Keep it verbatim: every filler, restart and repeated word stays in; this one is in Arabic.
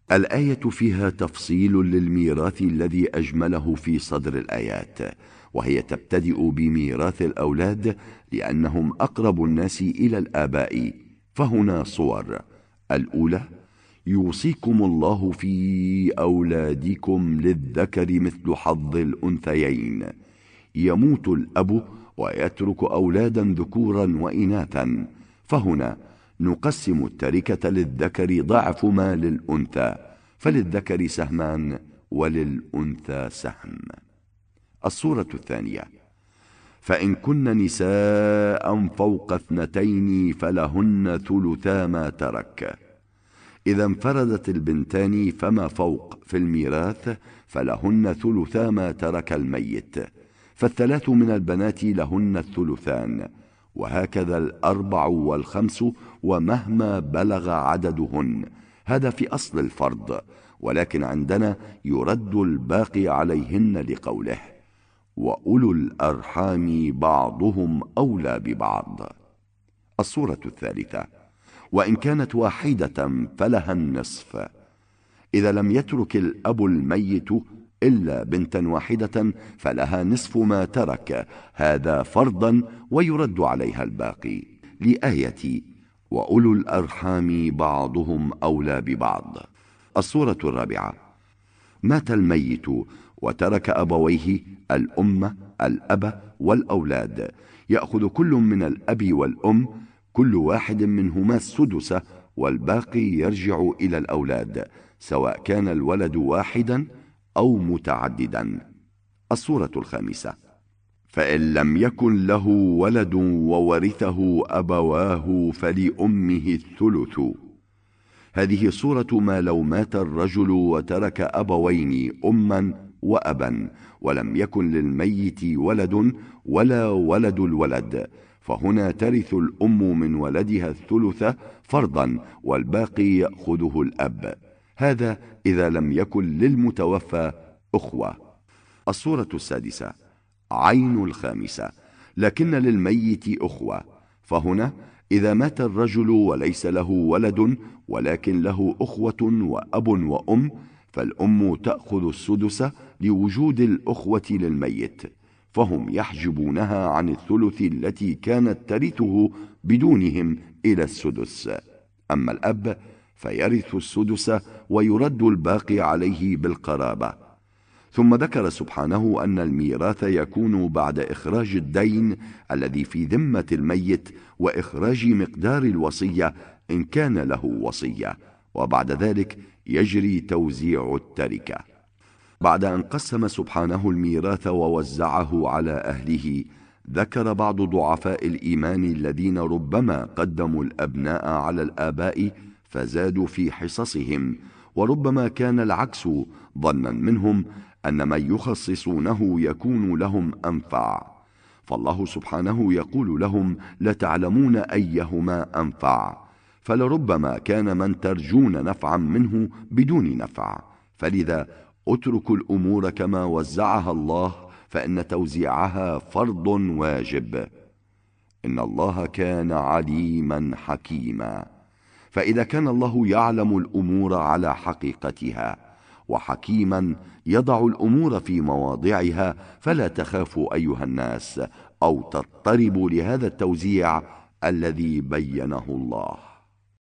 الآية فيها تفصيل للميراث الذي أجمله في صدر الآيات، وهي تبتدئ بميراث الأولاد لأنهم أقرب الناس إلى الآباء. فهنا صور: الأولى: يوصيكم الله في أولادكم للذكر مثل حظ الأنثيين. يموت الأب ويترك أولادا ذكورا وإناثا، فهنا نقسم التركة للذكر ضعف ما للأنثى، فللذكر سهمان وللأنثى سهم. الصورة الثانية: فإن كن نساء فوق اثنتين فلهن ثلثا ما ترك. إذا انفردت البنتان فما فوق في الميراث فلهن ثلثا ما ترك الميت، فالثلاث من البنات لهن الثلثان، وهكذا الأربع والخمس ومهما بلغ عددهن. هذا في أصل الفرض، ولكن عندنا يرد الباقي عليهن لقوله: وأولو الأرحام بعضهم أولى ببعض. الصورة الثالثة: وإن كانت واحدة فلها النصف. إذا لم يترك الأب الميت إلا بنتا واحدة فلها نصف ما ترك، هذا فرضا، ويرد عليها الباقي لآية وأولو الأرحام بعضهم أولى ببعض. الصورة الرابعة: مات الميت وترك أبويه، الأم، الأب والأولاد. يأخذ كل من الأب والأم كل واحد منهما السدس، والباقي يرجع إلى الأولاد، سواء كان الولد واحدا أو متعددا. الصورة الخامسة: فإن لم يكن له ولد وورثه أبواه فلأمه الثلث. هذه صورة ما لو مات الرجل وترك أبوين، أما وأبا، ولم يكن للميت ولد ولا ولد الولد، فهنا ترث الأم من ولدها الثلث فرضا، والباقي يأخذه الأب. هذا إذا لم يكن للمتوفى أخوة. الصورة السادسة: عين الخامسة: لكن للميت أخوة. فهنا إذا مات الرجل وليس له ولد ولكن له أخوة وأب وأم، فالأم تأخذ السدس لوجود الأخوة للميت، فهم يحجبونها عن الثلث التي كانت ترثه بدونهم إلى السدس. أما الأب فيرث السدس ويرد الباقي عليه بالقرابة. ثم ذكر سبحانه أن الميراث يكون بعد إخراج الدين الذي في ذمة الميت وإخراج مقدار الوصية إن كان له وصية، وبعد ذلك يجري توزيع التركة. بعد أن قسم سبحانه الميراث ووزعه على أهله، ذكر بعض ضعفاء الإيمان الذين ربما قدموا الأبناء على الآباء فزادوا في حصصهم، وربما كان العكس، ظنا منهم أن من يخصصونه يكون لهم أنفع. فالله سبحانه يقول لهم: لتعلمون أيهما أنفع، فلربما كان من ترجون نفعا منه بدون نفع. فلذا اتركوا الأمور كما وزعها الله، فإن توزيعها فرض واجب. إن الله كان عليما حكيما. فإذا كان الله يعلم الأمور على حقيقتها، وحكيما يضع الأمور في مواضعها، فلا تخافوا أيها الناس أو تضطربوا لهذا التوزيع الذي بينه الله.